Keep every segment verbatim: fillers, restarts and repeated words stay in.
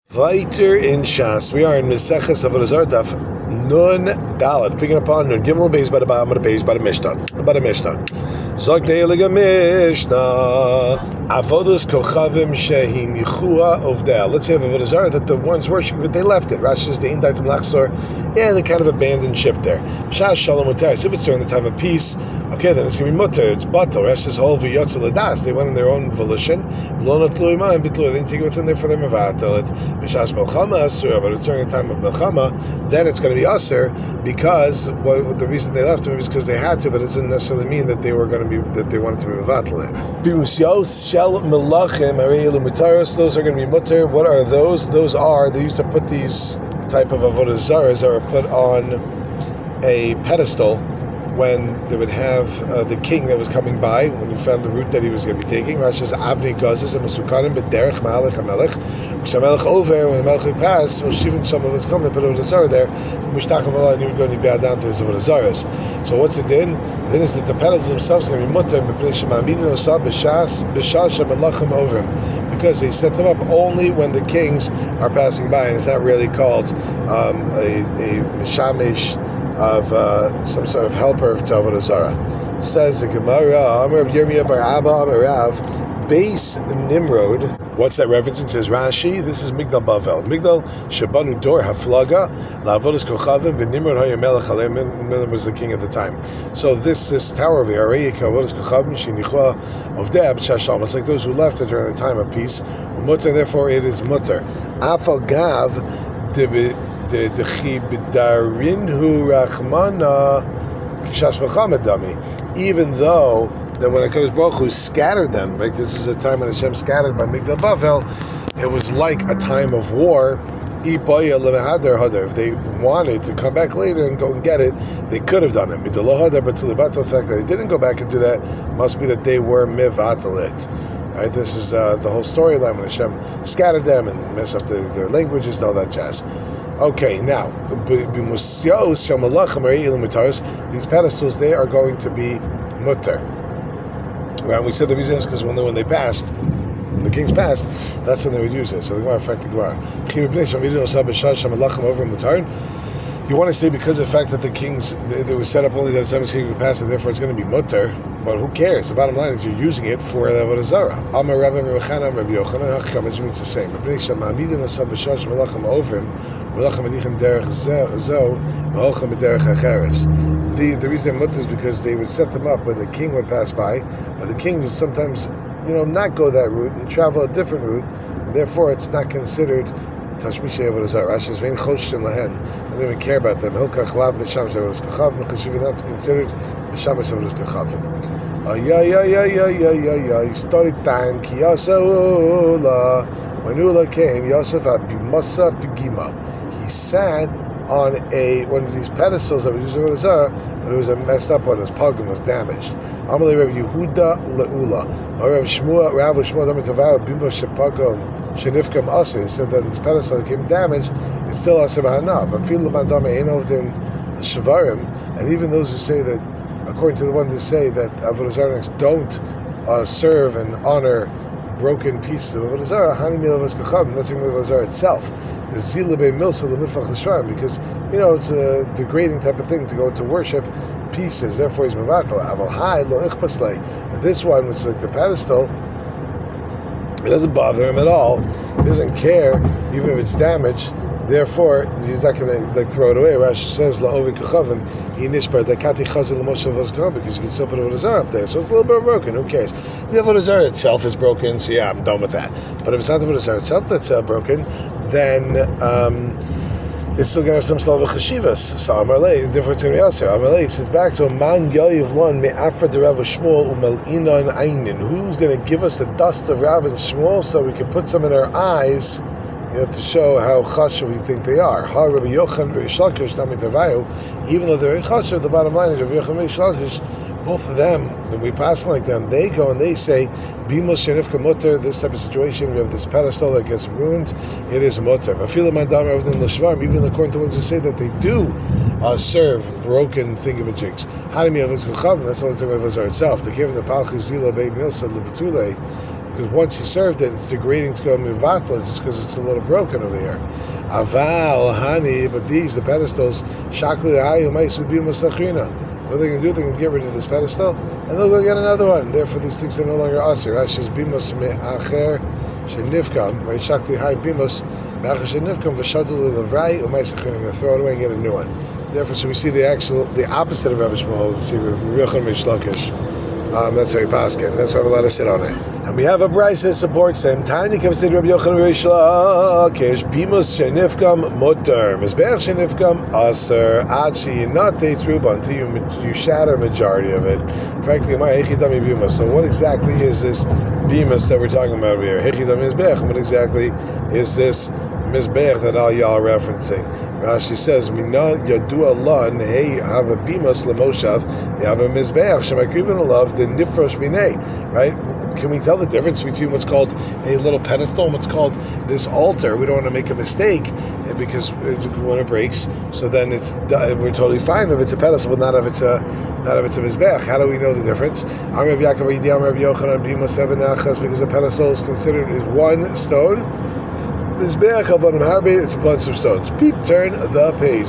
Weiter in Shas, we are in Meseches Avodah Zarah Daf Nun Dalad, picking up on Nun Gimel Beis by the bottom of the page by the Mishnah, by the Mishnah. Zok Neiliga Mishnah. Avodas Kochavim Shehi Nichua Ovdel. Let's say Avodah Zarah that the ones worshiping, but they left it. Rashi says the Indaitim Lachsor, yeah, they kind of abandoned ship there. Shas Shalom Mutar. So if it's during the time of peace, okay, then it's going to be mutter. It's batal. Rashi says whole v'yotzel ladas. They went on their own volition. Lo natlu imayim bitlu. They didn't take it within there for their mevatel. B'shas melchama asur. But it's during the time of melchama, then it's going to be asur because what the reason they left them is because they had to, but it doesn't necessarily mean that they were going to be that they wanted to be mevatel it. Bimusyos shel melachim arei mutaros. Those are going to be mutter. What are those? Those are they used to put these type of avodah zaras that were put on a pedestal when they would have uh, the king that was coming by, when he found the route that he was going to be taking. Rashi says, Avni Gazes and Masukanim b'derech ma'alech ha'melech. When over, when the melech would pass, Roshivim some of us come, they put a Zara there, Mishtach Ha'mallah, and he would go and he'd bow down to his Zaras. So what's the din? The din is that the pedals themselves are going to be mutter, because they set them up only when the kings are passing by, and it's not really called um, a, a Mishamish, of uh, some sort of helper of Avodah Zarah. Says the Gemara, Amar Yirmiyah bar Abba Amar Rav, Beis Nimrod. What's that reference? It says Rashi. This is Migdal Bavel. Migdal Shabanu Dor Haflaga LaAvodas Kochavim v'Nimrod Haya Melech Aleim. Nimrod was the king at the time. So this this tower of the Arei Avodas Kochavim Shinichua of Deb Shasham. It's like those who left it during the time of peace. Mutter, therefore it is mutter. Afal Gav Debe. The the chibidarinhu rachmana kishas mechamadami. Even though that when HaKadosh Baruch Hu scattered them, right? This is a time when Hashem scattered by Migdal Bavel. It was like a time of war. If they wanted to come back later and go and get it, they could have done it. But the fact that they didn't go back and do that must be that they were mivatalit. Right? This is uh, the whole storyline when Hashem scattered them and messed up the, their languages and all that jazz. Okay, now these pedestals, they are going to be mutter. Right? We said the reason is because when they, when they passed, when the kings passed, that's when they would use it. So the Gemara affected Gemara. You want to say because of the fact that the kings, they were set up only that time the king would pass, and therefore it's going to be mutter. But who cares? The bottom line is you're using it for the Avodah Zarah. Amar Rabbi Rechana Rabbi Yochanan Hacham. It means the same. The the reason mutter is because they would set them up when the king would pass by, but the king would sometimes, you know, not go that route and travel a different route, and therefore it's not considered Tashmishay Avodah Zarah. Rashi says, "Vein choshen lahen." I don't even care about them. Hilkach lav b'shamash avodas kachavim because you're not considered b'shamash avodas kachavim. Ah ya ya ya ya ya ya ya. Story time. Ki Yosef Ula. When Ula came, Yosef abimasa b'gima. He sat on a one of these pedestals that was used Avodah Zarah, but it was a messed up one. It was pogum, was damaged. Amalei Rav Yehuda leula. Rav Shmuel Rav Shmuel Damar Tavara bimbo shepagum. Shenifkam also said that this pedestal that came damaged, it's still asur b'hana. But fil l'madame ain't of them shavarim, and even those who say that, according to the ones that say that Avodah Zarah don't uh, serve and honor broken pieces of Avodah Zarah, hani milavas kachavim. That's even Avodah Zarah itself. The zila be'milsa l'mifach l'shram, because you know it's a degrading type of thing to go to worship pieces. Therefore, he's mevatel. Aval hai lo ichpaslei. But this one, which is like the pedestal, it doesn't bother him at all. He doesn't care, even if it's damaged. Therefore, he's not going to like throw it away. Rashi says, "La'ovi kachavim he nishbar dakati chazil l'moshe v'azkar," because you can still put Avodah Zarah up there. So it's a little bit broken. Who cares? The Avodah Zarah itself is broken, so yeah, I'm done with that. But if it's not the Avodah Zarah itself that's uh, broken, then um, it's still going to have some sort of chashivas. So Amalei, the difference in Yasser. Amalei says back to a man yoyiv lon me'afra de Rav Shmuel umel'ina and einin. Who's going to give us the dust of Rav and Shmuel so we can put some in our eyes, you know, to show how chashuv we think they are. Ha Rabbi Yochanan Rabbi Shlakish Nami Tavayu. Even though they're in chashuv, the bottom line is Rabbi Yochanan Rabbi Shlakish. Both of them, when we pass like them, they go and they say, Bimos Shenifka Mutter, this type of situation, we have this pedestal that gets ruined, it is Mutter. Even according to what you say that they do uh, serve broken thingamajigs. That's all the Avodah Zarah itself. They gave them the Palchizila Bei Milsa Lebetule. because once you served it, it's degrading to go mivatel, just because it's a little broken over here. Aval, hani, but these, the pedestals, shakli ayu maisu bimus lachrina. What are they going to do? They're going to get rid of this pedestal, and they'll go get another one. Therefore, these things are no longer asir. Rashi's bimus me'acher shenifkam, right? Shakli hay bimus me'acher shenifkam v'shadul levrai u'maisu lachrina. Going to throw it away and get a new one. Therefore, so we see the actual, the opposite of Rabbi Shmuel. We see Rabbi Yochanan ben Lakish. Um, that's how he passed it. That's why we let us sit on it. And we have a brayso that supports him. Tiny comes to Rabbi Yochanan ben Lakish. Bimus shenifkam mutter. Mizbeach shenifkam aser. Ad sheyinate truba, until you you shatter majority of it. Frankly, my hechidami bimus. So what exactly is this bimus that we're talking about over here? Hechidami mizbeach. What exactly is this mizbeach that all y'all are referencing? Rashi says, "Mina yadu Allah and hey have a bimas lemoshav. They have a mizbeach shemakriven alav the nifrosh minei." Right? Can we tell the difference between what's called a little pedestal and what's called this altar? We don't want to make a mistake because when it breaks, so then it's we're totally fine if it's a pedestal, but not if it's a not if it's a mizbeach. How do we know the difference? Because the pedestal is considered as one stone. Mizbeach avanim harbe, it's a bunch of stones. Peep, turn the page.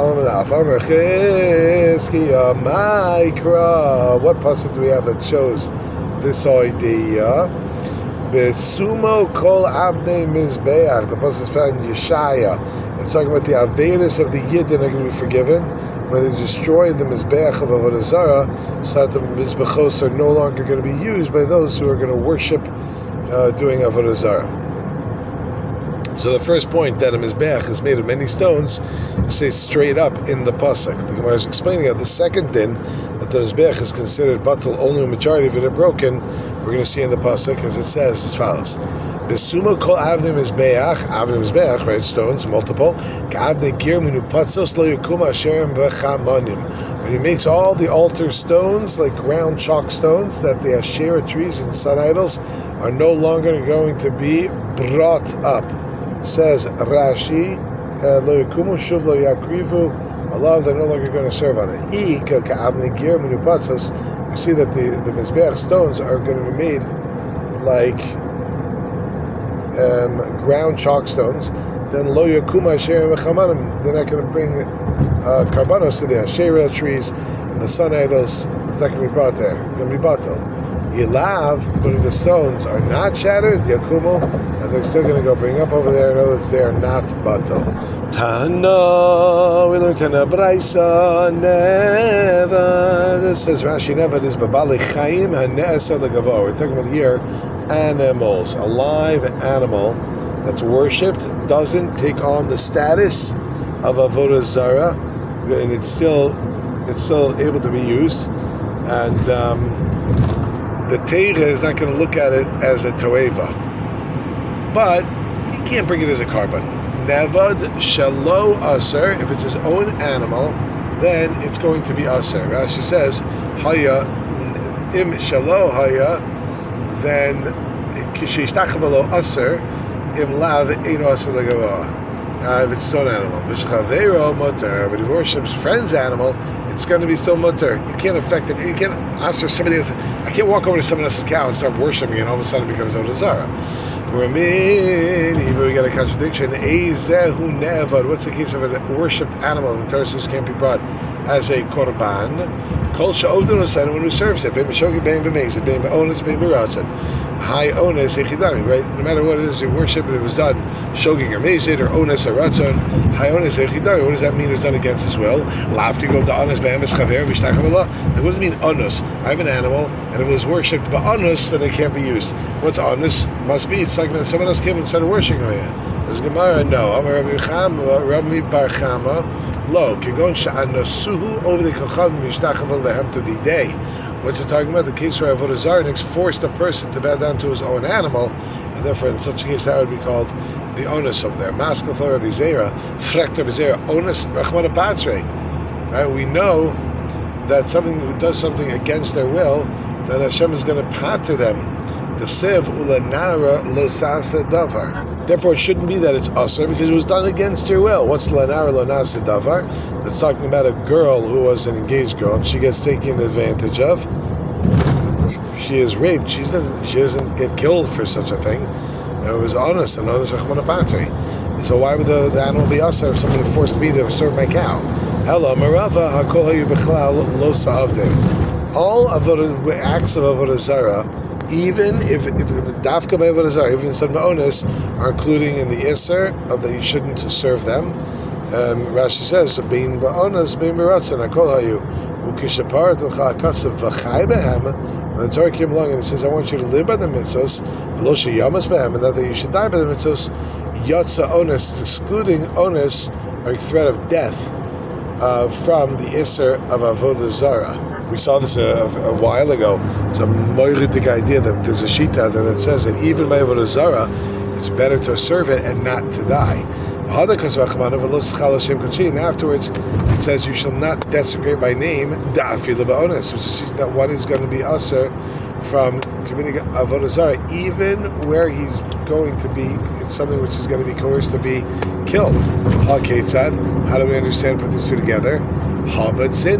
What pasuk do we have that shows this idea? Besumo kol avnei mizbeach. The pasuk is found in Yeshaya. It's talking about the averis of the Yidden are going to be forgiven when they destroy the mizbeach of Avodah Zarah, so that the mizbechos are no longer going to be used by those who are going to worship uh, doing Avodah Zarah. So the first point that a mizbeach is made of many stones says straight up in the pasuk. The Gemara is explaining how the second din that the mizbeach is considered batal only a majority of it are broken. We're going to see in the pasuk as it says as follows: Besumo kol avnei mizbeach, avnei mizbeach, right? Stones, multiple. Ka'avnei gir minu patzos lo yukuma asherim v'chamanim. When he makes all the altar stones like round chalk stones, that the Asherah trees and sun idols are no longer going to be brought up. Says Rashi, lo yikumu shuv lo yakrivu. Allah, they're no longer going to serve on it. He ka'avnei gir minu patzos. We see that the the mizbeach stones are going to be made like um, ground chalk stones. Then lo yakuma asherim v'chamanim. They're not going to bring uh, karbanos to the Asherah trees and the sun idols. It's not going to be brought there. It's going to be batal. Yilav, but if the stones are not shattered, yakumu, and they're still going to go bring up over there. In other words, they are not batal. Tana, we learned Tana Brayso, never. This says Rashi, never. This is babali chayim hane'asa legavo. We're talking about here animals. A live animal that's worshipped doesn't take on the status of avodah zarah, and it's still it's still able to be used, and. Um, The Teira is not going to look at it as a toeva, but you can't bring it as a carbon. Nevad shalo aser. If it's his own animal, then it's going to be aser. Rashi says haya im shalo haya, then kishishtachavalo aser im lav eino aser legava. Uh, if it's his own animal, but if he worships friend's animal, it's going to be still mutter. You can't affect it. You can't ask somebody else. I can't walk over to someone else's cow and start worshiping it, and all of a sudden it becomes Avodah Zarah. Even we got a contradiction. What's the case of a worshipped animal? The Torah says can't be brought as a korban. Kol she'odon is anyone who serves it. High onus echidami, right? No matter what it is you worship, it was done shogig or mezid or onus or ratzon. High onus echidami. What does that mean? It was done against his will. Lafti go to onus be'emes chaver v'shtachavah. What does it mean onus? I have an animal and it was worshipped by onus, then it can't be used. What's onus? Must be. It's like when someone else came and started worshiping it. There's Gemara. No. Amar Rabbi Chama, Rabbi Bar Chama. Lo. Kigon sha'anasuhu over the kochav v'shtachavah lehem to the day. What's it talking about? The case where Avodah Zarah forced a person to bow down to his own animal, and therefore in such a case that would be called the onus over there. Maskal for Rabbi Zera, Frekta Bezera, onus Rachmana Patre. Right? We know that something who does something against their will, then Hashem is going to pater them. The Siv Ulanara Losasa Davar. Therefore, it shouldn't be that it's usher because it was done against your will. What's Lanara Lonasa Davar? That's talking about a girl who was an engaged girl and she gets taken advantage of. She she is raped, she doesn't she doesn't get killed for such a thing. It was honest and honest v'chmanapatri. So why would the, the animal be usher if somebody forced me to serve my cow? Hello, Marava hakol hayu b'chlal lo sa'avdim. All avodah acts of avodah zarah, even if dafka by avodah zarah, even instead of ma'onis, are including in the iser of that you shouldn't serve them. Um, Rashi says, so bein ba'onis, bein b'ratzon hakol hayu ukishaparat l'cha'akasav v'chai behem. When the Torah came along and it says, I want you to live by the mitzvos, v'lo sheyamas behem, and not that you should die by the mitzvos. Yotza onus, excluding onus, or threat of death uh, from the iser of avodah zarah. We saw this a, a while ago. It's a moiridic idea that there's a shita that says that even by avodah zarah, it's better to serve it and not to die. And afterwards, it says you shall not desecrate by name da'afila ba'onus, which is that one is going to be usher from committing avodah zarah, even where he's going to be something which is going to be coerced to be killed. How do we understand put these two together? The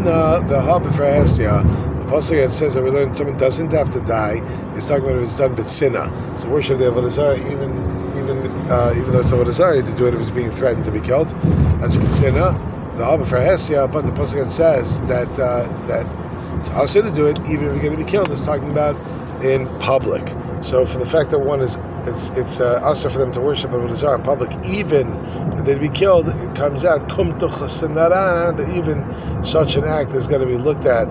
pasuk that says that we learn someone doesn't have to die. It's talking about if it's done b'tzina. So worship the avodah zarah, even even uh, even though it's avodah zarah, to do it if it's being threatened to be killed. That's b'tzina. The haba for hesia, but the pasuk that says that uh, that it's also to do it even if you're going to be killed. It's talking about in public. So for the fact that one is it's it's uh, also for them to worship avodah zarah in public, even if they'd be killed, it comes out kum tuchasanara that even such an act is going to be looked at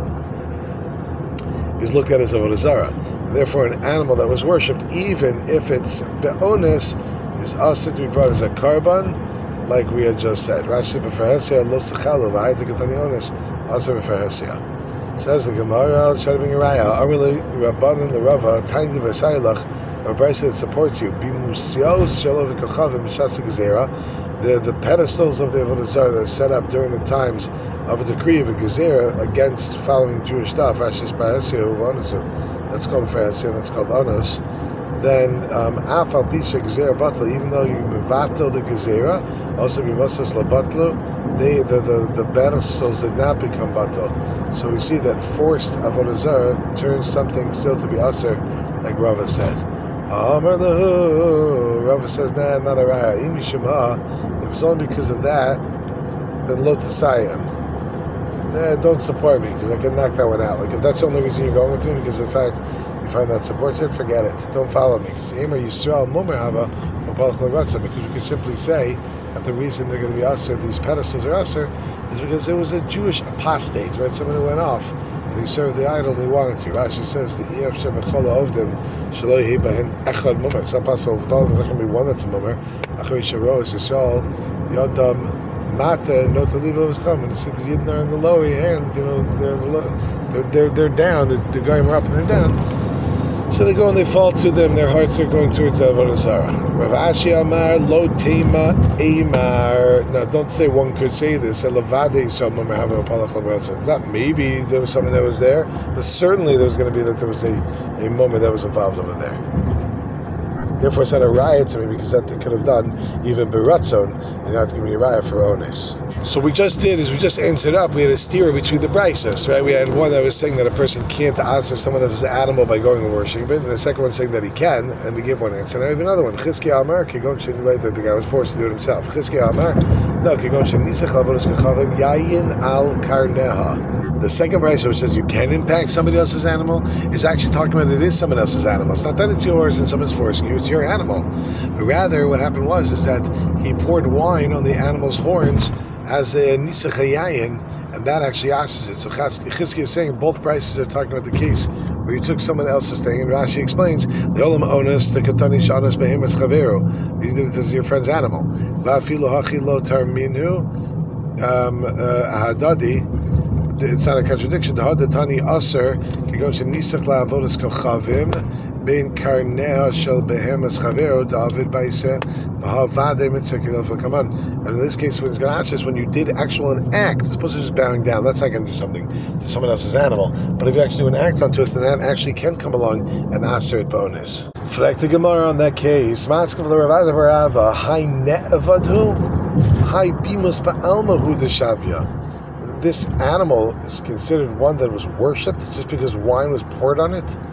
is looked at as avodah zarah. Therefore, an animal that was worshipped, even if it's be'onis, is also to be brought as a karban, like we had just said. Rashi b'ferhesia lo sechalu v'hayt ketani onis also b'ferhesia. Says the Gemara, Shadabing Raya, Arili Rabbanan the Rava, Tiny Basailach, a verse that supports you. Bimusios Shalov Kachavim Shasa Gezerah, the the pedestals of the avodah zarah that are set up during the times of a decree of a gezerah against following Jewish stuff. Rashis Ba'asya Uvonasu. That's called Ba'asya. That's called Onos. Then Afal Pisha Gezerah Batla, even though you mevatel the gezerah, also bimosas labatlu, they the, the the pedestals did not become batal. So we see that forced avodah zarah turns something still to be aser, like Rava said. Amar lahu, Rava says, nah, not a raya. Im yishma, if it's only because of that, then lo tasayim. Nah, don't support me because I can knock that one out. Like if that's the only reason you're going with me, because in fact you find that supports it, forget it. Don't follow me. Because Yisrael Mumer Hava, because you can simply say that the reason they're going to be usher, these pedestals are usher, is because there was a Jewish apostate, right? Someone who went off and he served the idol and he wanted to. Rashi says the E F Shem Echola of them, Shaloi Hebahim Echad Mumer. It's not possible. There's not going to be one that's a Mumer. Achari Sharos Yisrael Yodam Mata no to leave those coming. The cities Yidden are in the lower hands, you know, they're in the low, they're, they're they're down. The, the Goyim are up and they're down. So they go and they fall to them. Their hearts are going towards avodah zarah. Rav Ashi Amar Lo Tema Amar. Now, don't say one could say this. Not maybe there was someone that was there, but certainly there was going to be that there was a, a moment that was involved over there. Therefore, it's not a riot to me because that they could have done even beratzon and not give me a riot for ones. So we just did is we just answered up. We had a steer between the brises, right? We had one that was saying that a person can't answer someone else's animal by going and worshiping it, and the second one saying that he can, and we give one answer. Now I have another one. Chizki Amar, Kigon Shin, right? The guy was forced to do it himself. Chizki Amar, no, Kigon Shin, Nisach Lavodos Kachavim, Yayin Al Karneha. The second verse, which says you can impact somebody else's animal, is actually talking about it is someone else's animal. It's not that it's yours and someone's forcing you, it's your animal. But rather, what happened was is that he poured wine on the animal's horns as a nisach hayayin, and that actually asks it. So Chizki is saying both prices are talking about the case where you took someone else's thing, and Rashi explains the olam onus, the katani shanas behemas chaveru. You did it as your friend's animal. Va'afilu hachi lo tarminu ahadadi. It's not a contradiction. The Hadatani Aser can go to Nisach LaAvodas Kochavim Bein Karnea Shel Behemas Chavero David Baise Mahavade Mitzvah Kidel. Come on. And in this case, when it's going to answer is when you did actual an act, as opposed to just bowing down. That's not going to do something to someone else's animal. But if you actually do an act onto it, then that actually can come along and answer it bonus. Frek the Gemara on that case. Maskav L'Ravada Barava Hai Ne'avadhu Hai Bimus Ba'almahu Deshavya. This animal is considered one that was worshipped just because wine was poured on it.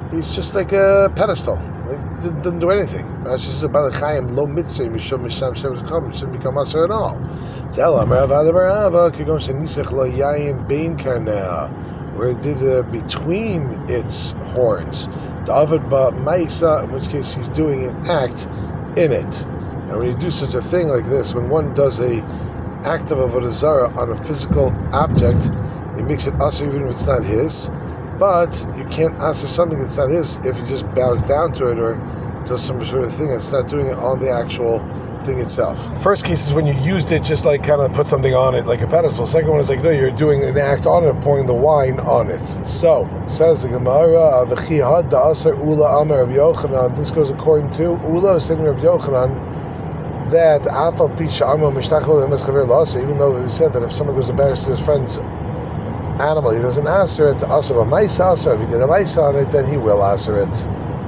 he's just like a pedestal. Like, didn't, didn't do anything. Rashi says about the Chaim, lo mitzvah, mishum misham shem zcham, shouldn't become aser at all. Zel amar avad amar ava, kigom shenisach lo yayin bein karnea, where it did uh, between its horns. David ba maisa, in which case he's doing an act in it. And when you do such a thing like this, when one does a act of avodah zarah on a physical object, it makes it aser even if it's not his. But you can't answer something that's not his if he just bows down to it or does some sort of thing. It's not doing it on the actual thing itself. First case is when you used it, just like kind of put something on it, like a pedestal. Second one is like, no, you're doing an act on it, pouring the wine on it. So, says the Gemara, V'chi had da'aser ula amar of Yochanan. This goes according to Ula, statement of Yochanan, that afal pisha amar mishtachol emes chaver la'aser, even though we said that if someone goes to embarrass to his friend's animal, he doesn't answer it. Also, a mice answer. If he did a mice on it, then he will answer it.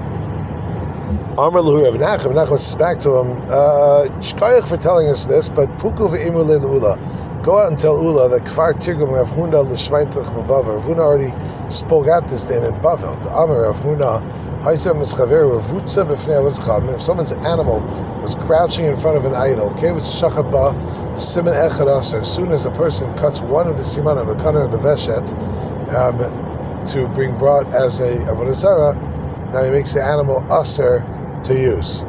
Amar Lahu Rav Nachum. Nachum says back to him, Shkoyach for telling us this, but Puku ve'imur le'ula. Go out and tell Ula that Kfar Tirgum Rav Huna l'shmeintach b'Bavel. Rav Huna already spoke out this day in Bavel. Amar Rav Huna, Haisa mischaver Ravutza b'fnei avos. If someone's animal was crouching in front of an idol, kevis shachat ba siman echad aser. As soon as a person cuts one of the siman of the cutter of the veshet um, to bring brought as a avodah zarah, now he makes the animal aser to use.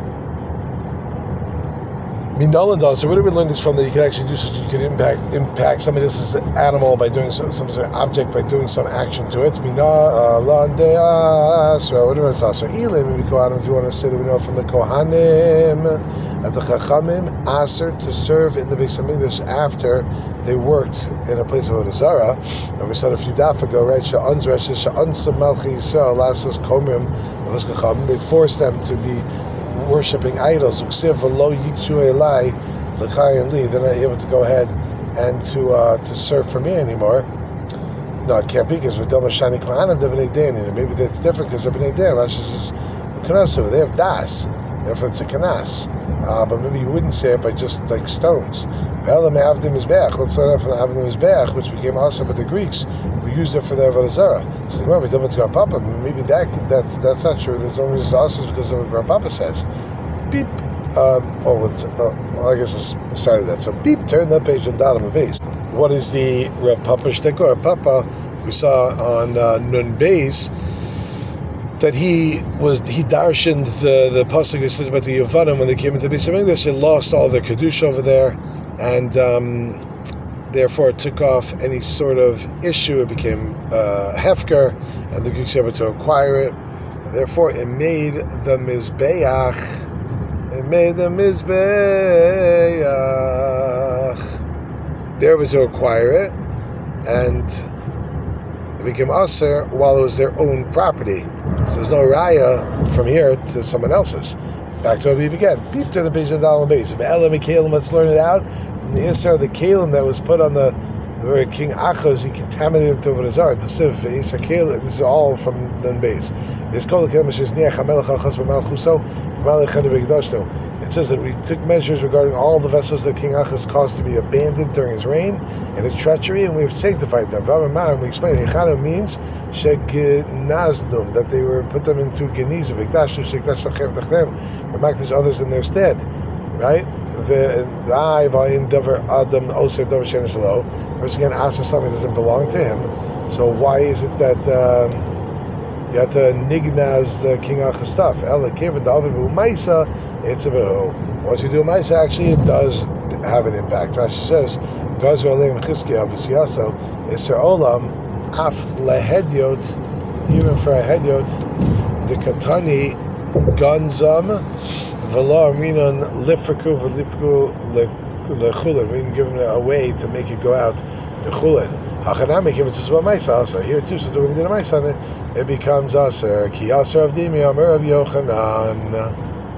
Minala so where do we learn this from, that you can actually do such, you can impact impact somebody else's animal by doing some, some sort of object, by doing some action to it? Minala so whatever it's also. Elim, maybe go out if you want to say that we know from the Kohanim at the Chachamim, aser to serve in the Beis Hamikdash after they worked in a place of avodah zarah. And we said a few daf ago, right? Sha'anz Rashi Sha'anz Malchi Yisrael Lasos Komim Avos Chachamim. They forced them to be worshipping idols. They're not able to go ahead and to uh, to serve for me anymore. No, it can't be, because maybe that's different, because they're b'nei dein. Rashi says they have das, therefore it's a kanas. Uh, but maybe you wouldn't say it by just like stones. Let's learn out from the Avdim Mizbeach, which became also by the Greeks. We used it for their avodah zarah. So well, we don't want to go Papa. Maybe that that that's not true. There's only also because of what Rav Papa says. Beep. Um, oh, uh, well, I guess I started that. So beep. Turn that page on bottom of base. What is the Rav Papa shtick? Rav Papa we saw on uh, Nun Beis that he was he darshaned the the pasuk that says about the Yavanim when they came into Beis Hamikdash, they lost all their kedusha over there, and um, therefore it took off any sort of issue. It became uh, hefker, and the Greeks were able to acquire it. And therefore, it made the mizbeach. It made the mizbeach. They were able to acquire it, and it became aser while it was their own property. So there's no raya from here to someone else's. Back to Aviv again. Beep to the page of the base. Let's learn it out. From the Isra, the kalim that was put on the where King Achaz, he contaminated him to avodah zarah. The siv, this is all from the base. It's called the kalim. It says that we took measures regarding all the vessels that King Achaz caused to be abandoned during his reign and his treachery, and we have sanctified them. We explained Echanu means shegenazdum, that they were put them into geniza, v'ikdashnu shekdash lachem tachem, or makdash others in their stead, right? Once again, Asa something doesn't belong to him. So why is it that um, you have to nignaz uh, King Achaz stuff? Once you do a maisa, actually it does have an impact. Rashi says, even for a hedyot, the katani ganzam v'la aminan lifraku v'lipku lechulin. We can give him a way to make it go out to chulin. Hachanami give it to Sva Maisa also. Here too, so doing the Maisa on it, it becomes aser. Ki aser of dimi amar of Yochanan.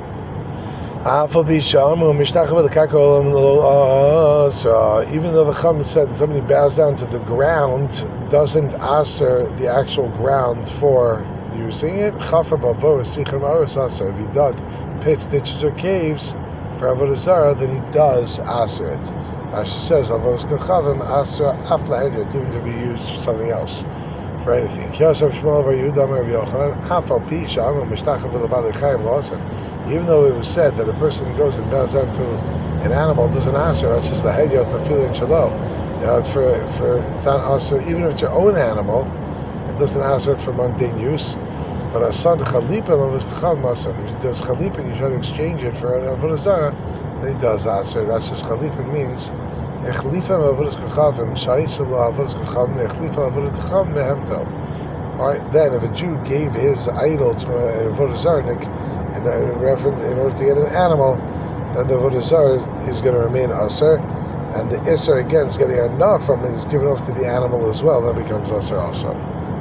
Even though the Chum said that somebody bows down to the ground, doesn't aser the actual ground for using it. If he dug pits, ditches, or caves for avodah zarah, then he does aser it. As she says, avodah kachavim aser afla even to be used for something else. for anything. Even though it was said that a person who goes and bows down to an animal doesn't answer, it's just the hedyot tefillah shalom. For for it's not answer, even if it's your own animal, it doesn't answer it for mundane use. But a son chalipa is chacham. If he does chalipa, you try to exchange it for an avodah zarah, then he does answer. That's just chalipa means. Alright, then if a Jew gave his idol to an avodah zarah in, in order to get an animal, then the avodah zarah is going to remain aser, and the iser again is getting enough from it is given off to the animal as well. That becomes aser also.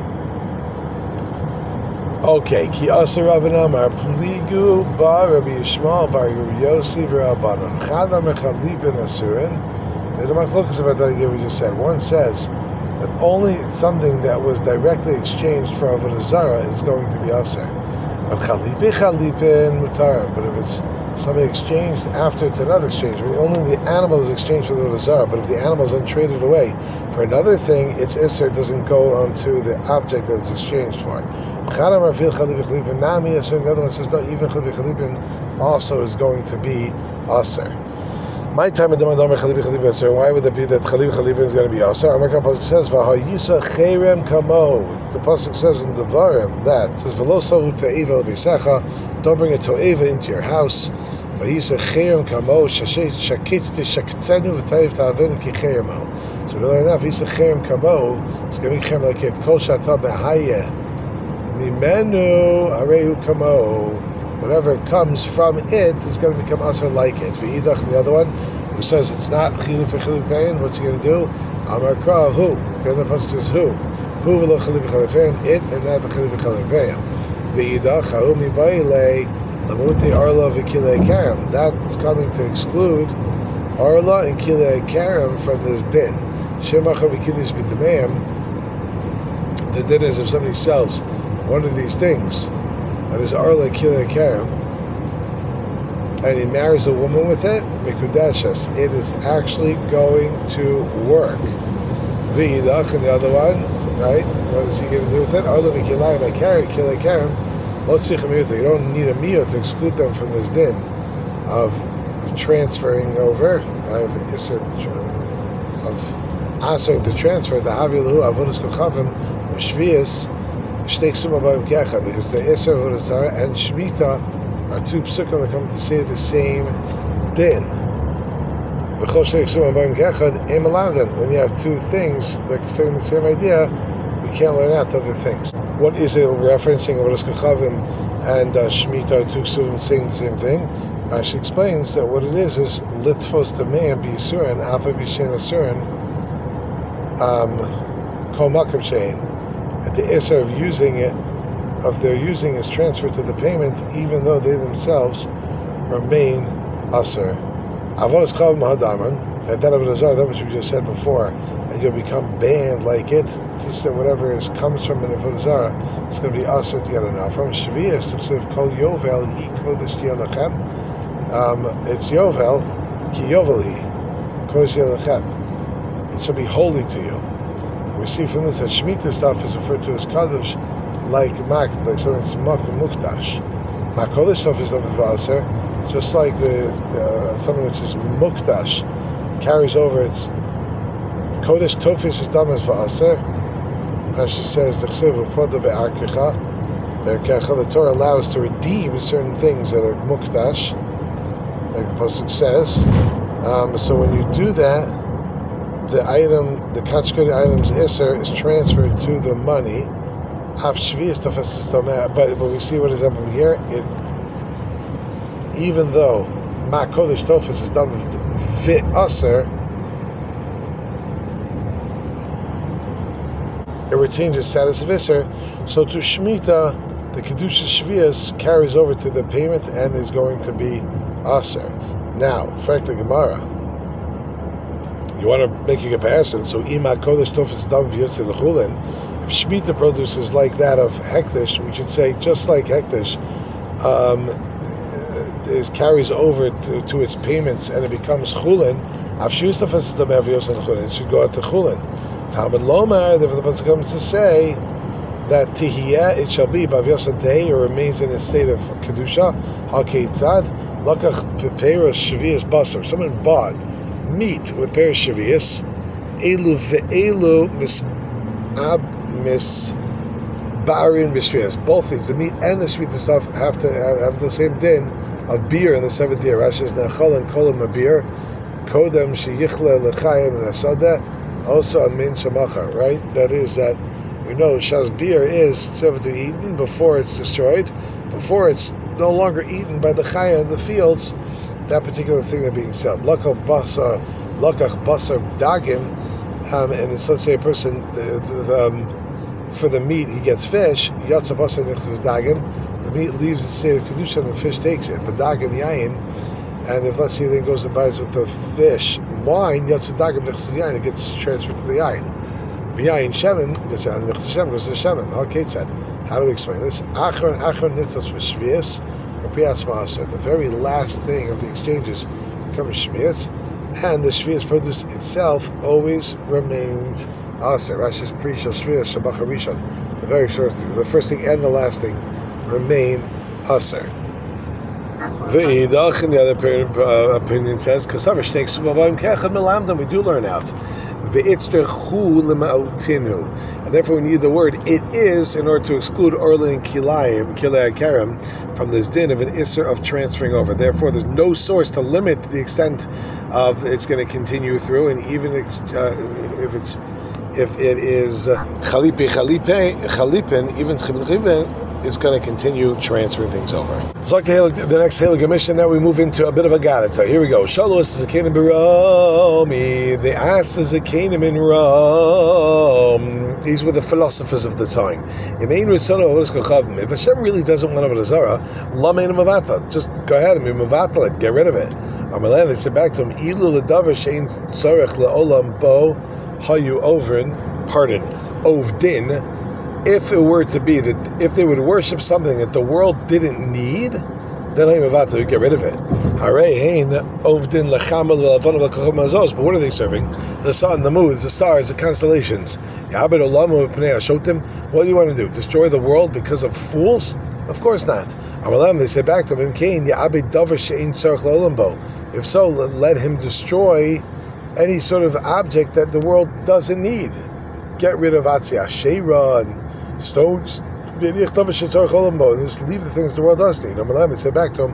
Okay, ki aser Rabban Amar pligu bar Rabbi Yishmael bar Yossi v'Rabbanan chadam echalipin asurin. The machlokas about that again we just said. One says that only something that was directly exchanged for avodah zarah is going to be aser. But chalipi chalipin mutar. But if it's something exchanged after it's another exchange, I mean, only the animal is exchanged for the avodah zarah. But if the animal is untraded away for another thing, its iser doesn't go onto the object that it's exchanged for. The other one says no, even chalipi chalipin also is going to be aser. My time at the Mandamar Chalibi Chalibi Aser. Why would it be that Chalibi Chalibi is going to be Aser? Amakar Pasuk says V'hayisa Cherem Kamo. The Pasuk says in the Devarim that it says V'lo Sahu Te'eva L'Beisecha. Don't bring a To'eva into your house. V'hayisa Cherem Kamo Shakitzi Shaktzenu V'tayiv Ta'avenu Ki Cheremo. So really enough, V'hayisa Cherem Kamo. It's going to be Cherem like it. Kol Shata B'Hayeh Mimenu Arehu Kamo. Whatever comes from it is going to become aser like it. V'idach, the other one, who says it's not chiluk v'chiluk, what's he going to do? Amar kra, who? The other pasuk says who? Who v'lo chiluk v'chiluk, it and not v'chiluk v'chiluk. V'idach, ha'u mi'bayle, lamuti arla v'kilei karam. That is coming to exclude arla and kilei karam from this din. Shemacha v'kilis b'demeim. The din is if somebody sells one of these things, that is Arla Kilei Karam, and he marries a woman with it, Mikudashas, it is actually going to work. V'idach, and the other one, right? What is he going to do with it? Arla Kilei Kilei Karam, Lo tzich miyuta. You don't need a miyut to exclude them from this din of, of transferring over, right? Of Isser, of Aser to transfer, the Havilu, Avodas Kochavim, Shvius, because the Isser Avodah Zarah and Shemitah are two psukim that come to say the same din. When you have two things that say the same idea, we can't learn out other things. What is it referencing Avodas Kochavim and uh, Shemitah are two psukim saying the same thing? Uh, she explains that what it is is Litfos Tameim B'Yisurin Alpha B'Shen Asurin Kol Makam Shein. The Isser of using it, of their using is transferred to the payment, even though they themselves remain Aser. Avodas Chav Mahadaman, and that Avodah Zarah, that which we just said before, and you'll become banned like it. Teach that whatever is, comes from an Avodah Zarah, it's going to be Aser to get enough. From Shvius, it's of Kol Yovel, Hi Kodesh Yelachem. It's Yovel, Ki Yovel Hi, Kodesh Yelachem. It shall be holy to you. We see from this that Shemitah stuff is referred to as Kadosh, like Mak, like something that's Mak Mukdash. Mak Kodesh stuff is of Vaser, just like the uh, something which is Mukdash carries over its Kodesh Tofis is done as Vaser. As she says, the the Torah allows to redeem certain things that are Mukdash, like the pasuk says. Um, so when you do that, the item, the consecrated item's Isser is transferred to the money. But, but we see what is happening here. It, even though Ma Kodesh Tofis is done with Fit Aser, it retains its status of Isser. So to Shemitah, the Kedusha Shvius carries over to the payment and is going to be Aser. Now, frankly, Gemara, you want to make a comparison, so Ima Kodesh Tofis Dam V'Yotze L'Chulin, if Shemitah produces like that of Hektish, we should say just like Hektish, um, is carries over to, to its payments and it becomes Chulin, Av Shvius Tofis Dam V'Yotze L'Chulin, it should go out to Chulin. Talmud Lomar, therefore the Pasuk comes to say, that tihiyah, it shall be bavyosa day, or remains in a state of kedusha. Hakeitzad lakach peperos shvius basar. Someone bought meat with peros shvius. Elu ve'elu mis ab mis barin b'shvius. Both things, the meat and the shvita stuff, have to have, have the same din of beer in the seventh year. Rashi says nechal and kolam a beer. Kodem sheyichle lechayim and asada. Also a min shamacha. Right. That is that. We know Shas beer is seven to eaten before it's destroyed, before it's no longer eaten by the chaya in the fields. That particular thing that's being sold, lakach basar, lakach basar dagim, um, and it's, let's say a person the, the, um, for the meat he gets fish. Yatsa basar nichtav dagim. The meat leaves its state of kedusha and the fish takes it. But dagim yain, and if let's say he then goes and buys with the fish wine, yatsa dagim nichtav yain, it gets transferred to the yain. B'yayin shemen, goes to the shemen. Okay, said. How do we explain this? Achron achron nitzos v'shvius, v'priyatz ma'aser. The very last thing of the exchanges comes shvius, and the shvius produce itself always remained aser. Rashi's pre-shal shvius shabach harishon. The very first thing, the first thing and the last thing remain aser. V'idach, and the other uh, opinion says, kasavar shnei ksuvavayim kechad melamdam. We do learn out. And therefore we need the word it is in order to exclude Orlin and Kilayim, Kilay Karam, from this din of an Isser of transferring over. Therefore there's no source to limit the extent of it's going to continue through, and even uh, if it's if it is Chalipe Chalipe Chalipin, even Chalipe is going to continue transferring things over. So the next Helig mission, now we move into a bit of a Gadata. Here we go. Shalos Zakanim Baromi. They asked the Zakanim in Rome. These were the philosophers of the time. If Hashem really doesn't want Avodah Zarah, Lamein Mavata. Just go ahead and be Mavatal it, get rid of it. Amalan, they said back to him, Ilu L'davar Shein Tzarech Le'olam Bo Hayu Ovrin, pardon, Ovdin. If it were to be that if they would worship something that the world didn't need, then Haimavata would get rid of it. But what are they serving? The sun, the moon, the stars, the constellations. What do you want to do? Destroy the world because of fools? Of course not. They say back to him, if so, let him destroy any sort of object that the world doesn't need. Get rid of Atzia Sheira and stones. Just leave the things the world does need. They say back to him,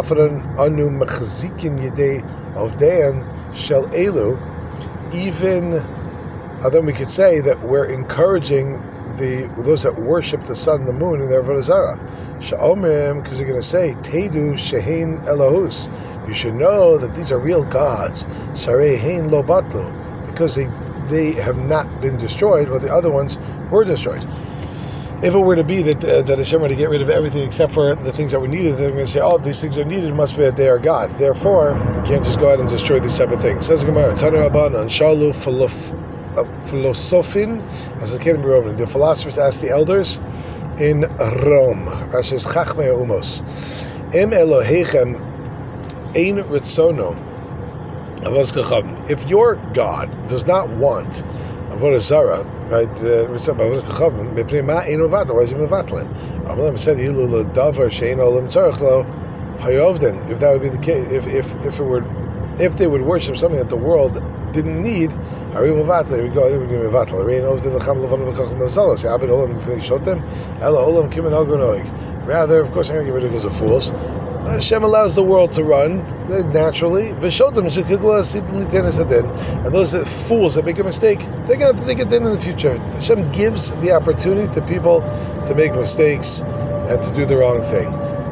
even uh, then we could say that we're encouraging the those that worship the sun and the moon in their Avodah Zarah. Because they're going to say, Tedu Shehein Elohus. You should know that these are real gods. Sharei Hein Lo Batlu. Because they they have not been destroyed, while the other ones were destroyed. If it were to be that uh, that Hashem were to get rid of everything except for the things that were needed, they're going to say, oh, these things are needed, it must be that they are God. Therefore, you can't just go out and destroy these type of things. Says Gemara, Tanu Rabbanan, Shalu Philosophin, as it came to Rome. The philosophers asked the elders in Rome, Rashi's Chachmei Umos, Em Elohechem Ein Ritzono. If your God does not want Avodah Zarah, right? Why is he mevatlen? Said if that would be the case, if if if it were, if they would worship something that the world didn't need, we go rather, of course, I'm going to get rid of because of fools. Hashem allows the world to run naturally. And those that, fools that make a mistake, they're going to have to take it in in the future. Hashem gives the opportunity to people to make mistakes and to do the wrong thing.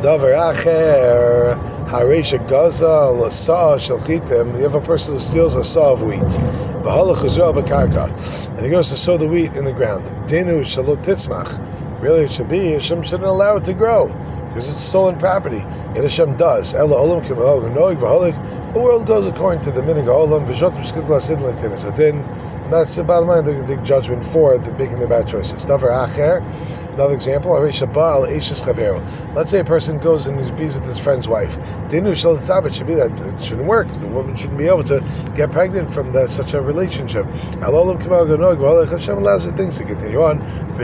You have a person who steals a saw of wheat, and he goes to sow the wheat in the ground. Really, it should be Hashem shouldn't allow it to grow, because it's stolen property. And Hashem does. The world goes according to the minig ha'olam, and that's the bottom line. They're going to take judgment for the making the bad choices. Another example, let's say a person goes and he's with his friend's wife. It should be that it shouldn't work. The woman shouldn't be able to get pregnant from that, such a relationship. Hashem allows things to continue on.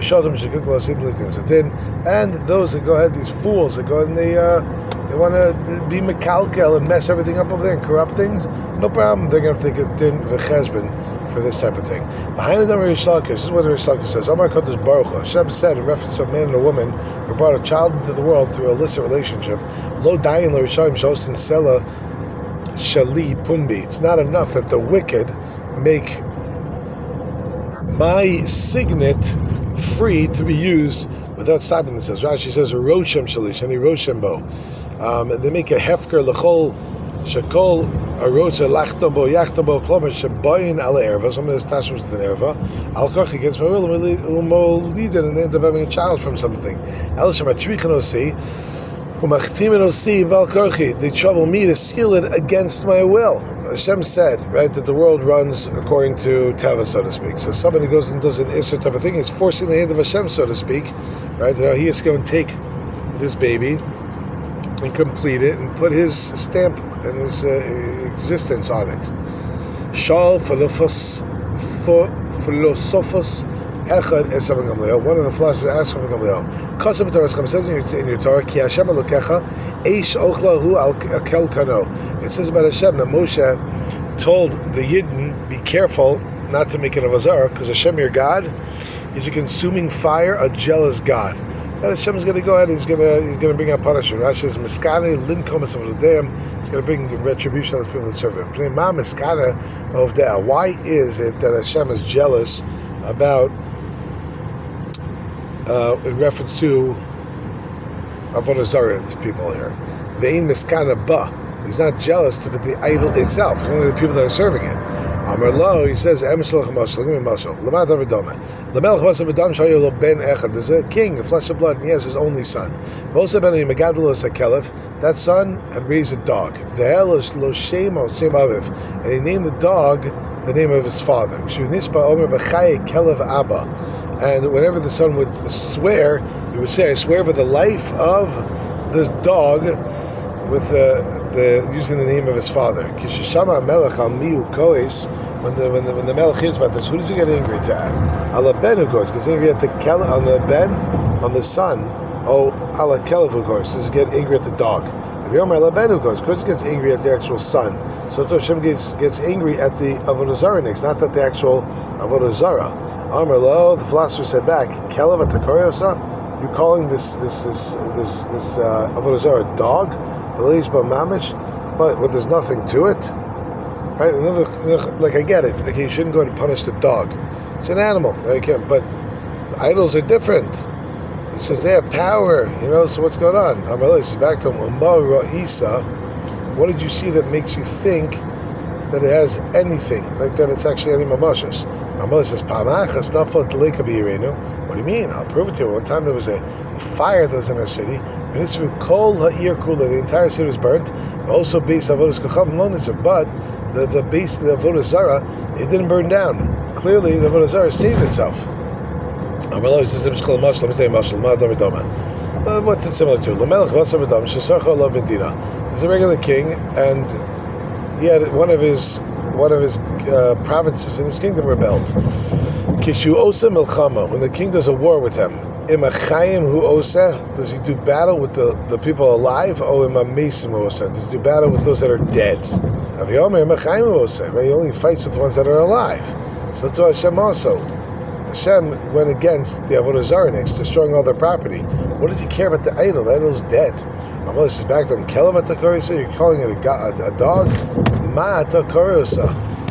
And those that go ahead, these fools that go ahead and they, uh, they want to be mekalkel and mess everything up over there and corrupt things, no problem. They're going to think of din v'cheshbon for this type of thing. Behind the Rish Lakish, this is what Rish Lakish says. Amar Kodesh Baruch Hu, Hashem said in reference to a man and a woman who brought a child into the world through a illicit relationship. Lo dayin lo rishayim shosin sela shali pumbi. It's not enough that the wicked make my signet free to be used without stopping themselves. Rashi says roshem shalish and roshem bo. Um, they make a hefker lechol shakol arotza lachtabo yachtabo klomer shabayin al erva. Some of this tashmas the erva. Al koch against my will umoliden, and they end up having a child from something. El shematrichen osi umachtimen osi val kochi. They trouble me to seal it against my will. Hashem said, right, that the world runs according to Teva, so to speak. So somebody goes and does an Isser type of thing, he's forcing the hand of Hashem, so to speak, right? Uh, he is going to take this baby and complete it and put his stamp and his uh, existence on it. Shal philosophos philosophos echad es Rabban Gamliel. One of the philosophers asked Rabban Gamliel, "Kasav Torah says in your, in your Torah, Ki Hashem Elokecha eish ochlahu al kel kano." It says about Hashem that Moshe told the Yidden, "Be careful not to make it a vazar, because Hashem, your God, is a consuming fire, a jealous God." And Hashem is going to go ahead and he's going to he's going to bring out punishment. Rashi says, "Miskane linkomas of them." He's going to bring retribution on the people that serve him. Ma miskane of there. Why is it that Hashem is jealous about uh, in reference to avodah zarah to people here? Ve'in miskane ba. He's not jealous to the idol itself. It's only the people that are serving it. Amar lo, he says, Em shalach mashal, give me mashal. Lamad avadome. Lamelch vasav adam shayu lo ben echad. There's a king, a flesh of blood, and he has his only son. Vosa ben megadelos hakelef. That son had raised a dog. Zehelos lo shemo shem aviv. And he named the dog the name of his father. Shu nispa omer b'chaye kelev abba. And whenever the son would swear, he would say, "I swear by the life of this dog," with uh, the using the name of his father. Kishishama melech al miu kois. When the when the when the melech hears about this, who does he get angry to? Ala ben who goes gets angry at the kel on the ben on the son. Oh, ala kelev who goes does he get angry at the dog? If you're ala ben who goes, of course he gets angry at the actual son. So Hashem gets gets angry at the avodah zarah next, not at the actual avodah zarah. Amar lo, the philosopher said back, kelev atakoriosa. You're calling this this this this this uh, avodah zarah dog? But but there's nothing to it, right? Another, like I get it, like you shouldn't go and punish the dog. It's an animal, right? But idols are different. It says they have power, you know. So what's going on? This is back to him. What did you see that makes you think that it has anything like that? It's actually any mamashas. Amalek says, "Pamachas nafal teleka b'yirenu." What do you mean? I'll prove it to you. One time there was a, a fire that was in our city. And it's through kol ha'ir kula. The entire city was burnt. Also, base avodas kacham lonitzer. But the the base of the avodah zarah, it didn't burn down. Clearly, the avodah zarah saved itself. Amalek says, "Let me tell you mashal. What's it similar to? Lamelech vasav adam shesarcha lo medina." He's a regular king, and he had one of his one of his uh, provinces in his kingdom rebelled. Kishu osa milchama. When the king does a war with them. Imachayim hu osa, does he do battle with the, the people alive? Or imamesim hu osa, does he do battle with those that are dead? Aviyomer imachayim hu osa, he only fights with the ones that are alive. So to Hashem also. Hashem went against the avodah zarah next, destroying all their property. What does he care about the idol? The idol's dead. Amal says back to him, Kelev atakoriosa, you're calling it a, a, a dog? Ma atakoriosa.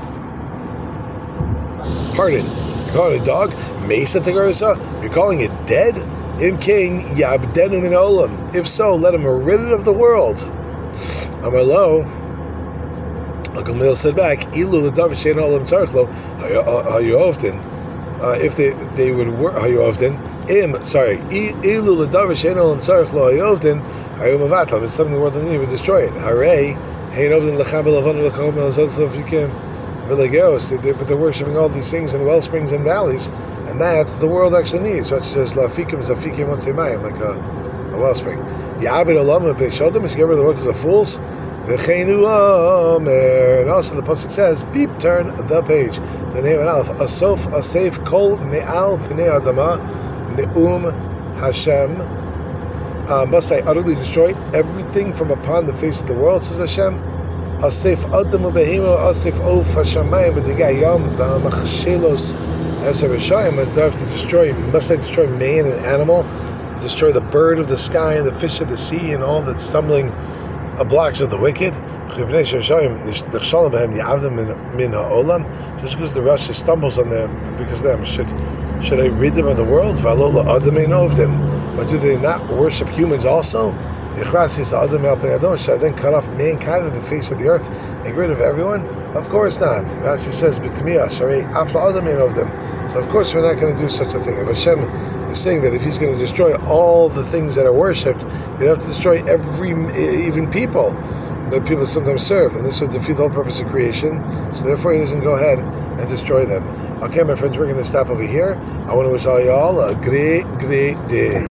Pardon. You're calling it a dog? Mesa Tagarasa? You're calling it dead? Im king Yabdenu min olam. If so, let him rid it of the world. Amar lo. Uncle Mil said back, Ilu l'dav shein olam tzarchlo hayovdin. If they they would work hayovdin. Im sorry. Ilu l'dav shein olam tzarchlo hayovdin hayomavatal. If something the world doesn't need, we destroy it. Hare hein ovdin lechabel avon l'chom elazot l'fikim. But they're worshipping all these things in well springs and valleys, And that the world actually needs. Rashi says, Lafikim zafikim otzemayim, like a, a wellspring. Ya'abed olam v'peishodim, is to get rid of the workers of fools. V'cheinu omer. And also the pasuk says, beep, turn the page. The name of Aleph, Asof asef kol me'al pnei adama ne'um Hashem. Uh, must I utterly destroy everything from upon the face of the world, says Hashem. Asef adam u'behimo, asef of Hashemayim, b'digayam v'amachshelos eser v'shayim. Must I have to destroy, must I destroy man and animal, destroy the bird of the sky and the fish of the sea and all the stumbling uh, blocks of the wicked? Just because the Rasha stumbles on them because of them, should should I rid them of the world? But do they not worship humans also? Should I then cut off mankind from the face of the earth and get rid of everyone? Of course not. Rashi says, so of course we're not going to do such a thing. If Hashem is saying that if He's going to destroy all the things that are worshipped, He'd have to destroy every, even people that people sometimes serve, and this would defeat the whole purpose of creation. So therefore, He doesn't go ahead and destroy them. Okay, my friends, we're going to stop over here. I want to wish all y'all a great, great day.